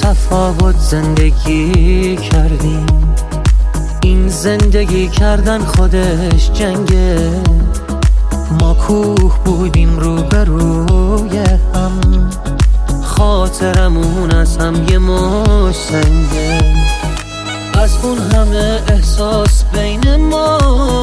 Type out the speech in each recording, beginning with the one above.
تفاوت زندگی کردیم. این زندگی کردن خودش جنگه. ما کوه بودیم روبروی هم، خاطرمون از هم یه مش سنگه. از اون همه احساس بین ما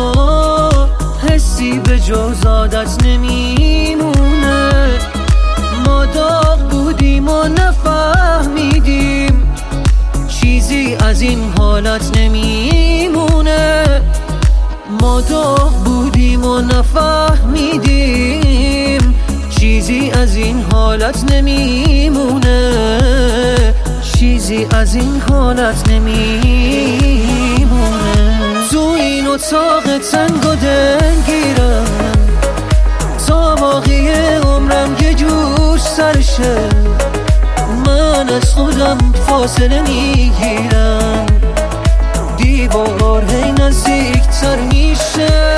حسی به جز عادت نمیمونه. ما داغ بودیم و نفهمیدیم چیزی از این حالت نمیمونه. ما داغ بودیم و نفهمیدیم چیزی از این حالت نمیمونه. چیزی از این حالت نمیمونه. تو این اتاق تنگ و دلگیرم تا باقی عمرم یه جور سرشه. من از خودم فاصله میگیرم، دیوار هی نزدیکتر میشه.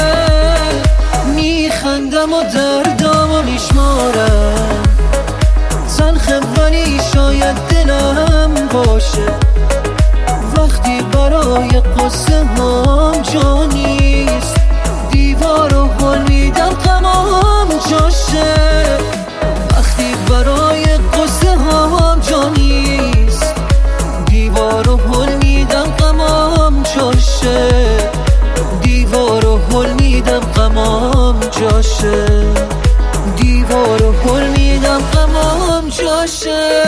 میخندم و دردامو میشمارم، تلخه ولی شاید دلم باشه. وقتی برای قصه هم جا نیست، دیوار رو حل میدم غمام جاشه. وقتی برای قصه هم جا نیست، دیوار رو حل میدم غمام جاشه. دیوار رو حل میدم غمام جاشه. دیوار رو حل میدم غمام جاشه.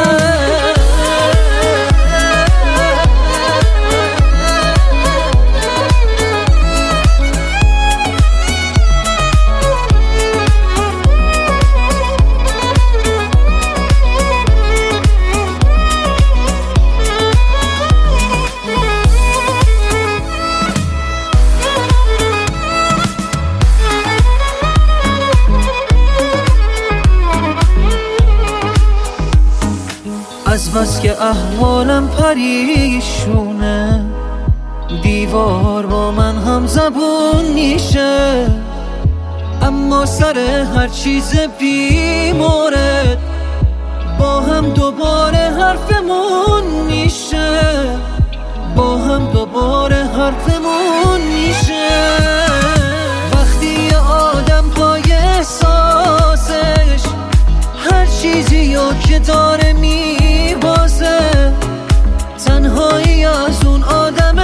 از بس که احوالم پریشونه، دیوار با من هم زبون میشه. اما سر هر چیز بی مورد با هم دوباره حرفمون میشه. با هم دوباره حرفمون میشه. وقتی یه آدم پای احساسش هر چیزی رو که داره میبازه، تنهایی از اون آدم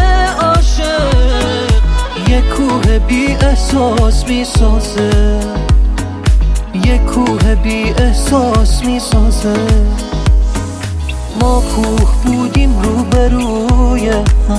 عاشق یه کوه بی احساس میسازه. یه کوه بی احساس میسازه. ما کوه بودیم روبروی هم،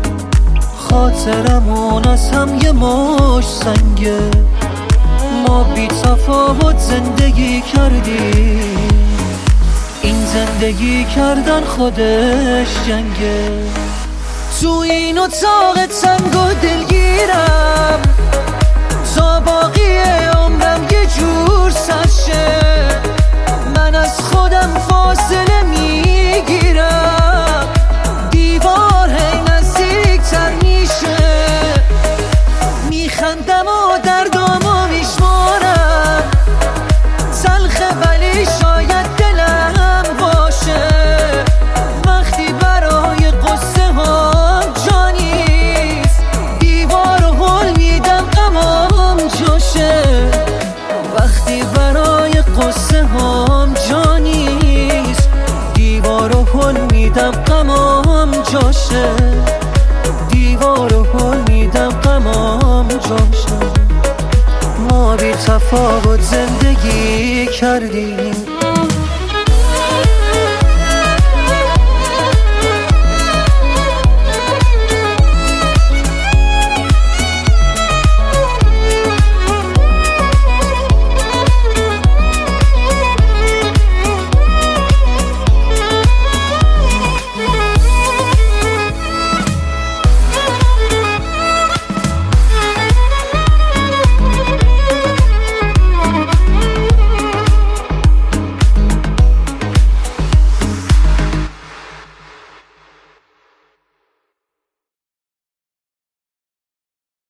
خاطرمون از هم یه مش سنگه. ما بی تفاوت زندگی کردیم. این زندگی کردن خودش جنگه. تو این اتاق تنگ و دلگیرم تا باقی عمرم یه جور سرشه. من از خودم فاصله میگیرم، دیوار هی نزدیکتر میشه. میخندم و دردامو میشمارم، تلخه ولی شاید دلم باشه. وقتی برای قصه هم جا نیست، دیوار رو حل میدم غمام جاشه. وقتی برای قصه هم جا نیست، دیوار رو حل میدم غمام جاشه. دیوار رو حل میدم غمام جاشه. ما بی تفاوت زندگی کردیم.